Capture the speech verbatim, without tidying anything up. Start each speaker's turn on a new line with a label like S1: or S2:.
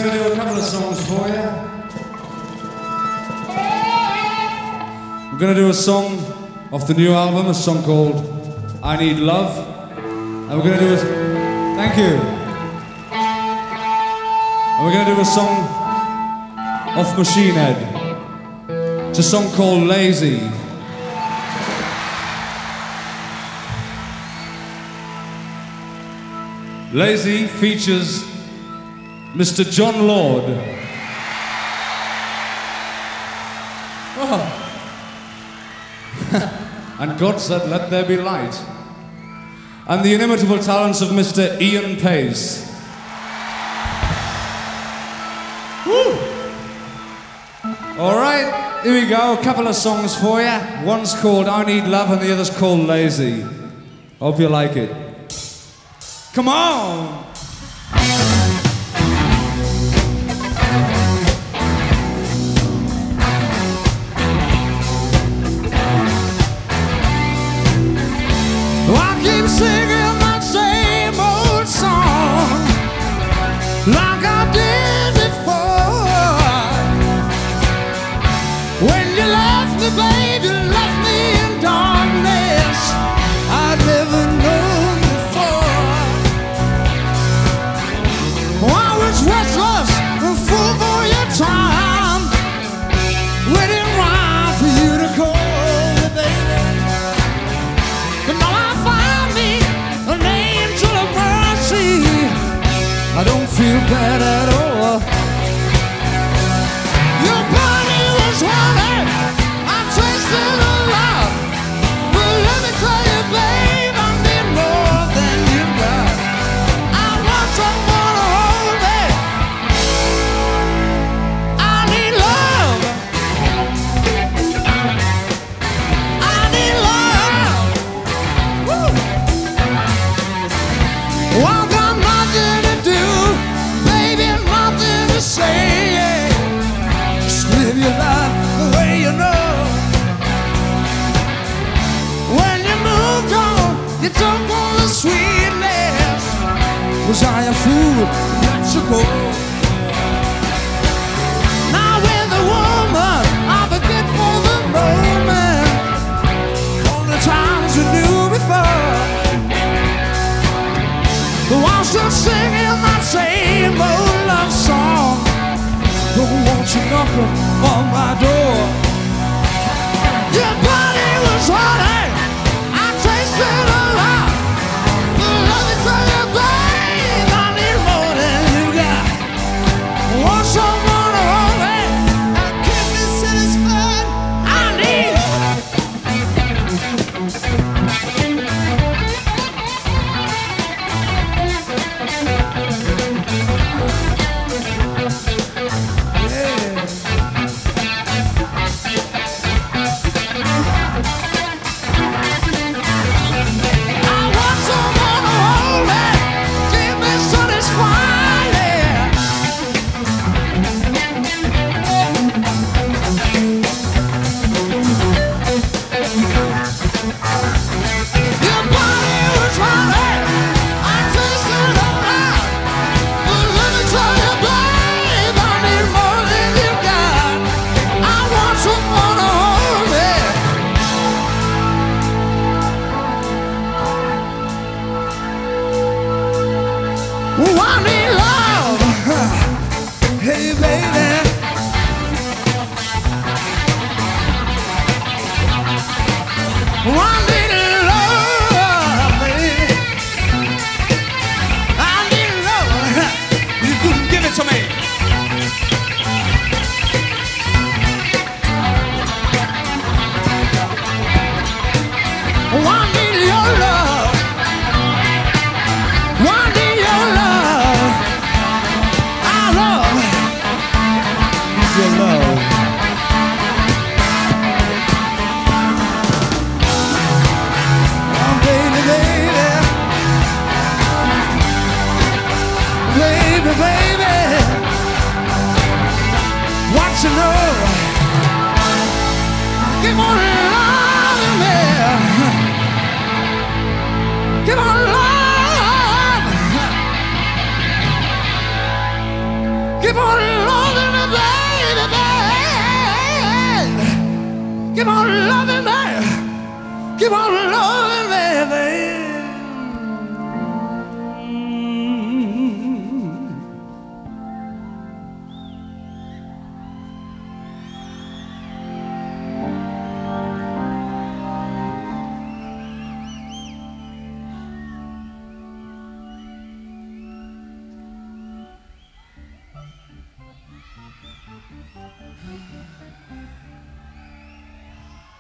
S1: going to do a couple of songs for you. We're going to do a song off the new album, a song called I Need Love. And we're going to do a... Thank you. And we're going to do a song off Machine Head. It's a song called Lazy. Lazy features Mister John Lord. Oh. And God said, let there be light. And the inimitable talents of Mister Ian Pace. Woo! All right, here we go. A couple of songs for you. One's called I Need Love and the other's called Lazy. Hope you like it. Come on!
S2: Singing that same old song like I did before. When you left me, babe, you left me in darkness I'd never known before. I was restless and full for your time, waiting around for you to call me, baby. But now I find an angel of mercy. I don't feel bad at all. Your body was hot, I tasted a lot. But let me tell you, babe, I need more than you got. I want someone to hold me. I need love. I need love. Woo! Well, I've got nothing to do, baby, nothing to say. Just live your life the way you know. When you moved on, you took all the sweetness. Was I a fool to let you go? Now with a woman, I forget for the moment all the times we knew before. Though I'm still singing that same old love song, don't want you knocking on my door. Your body was hot, I tasted a lot. But let me tell you, babe, I need more than you got. I want someone to hold me and keep me satisfied. I need Keep on loving me, baby. Keep on loving me. Keep on loving me, baby.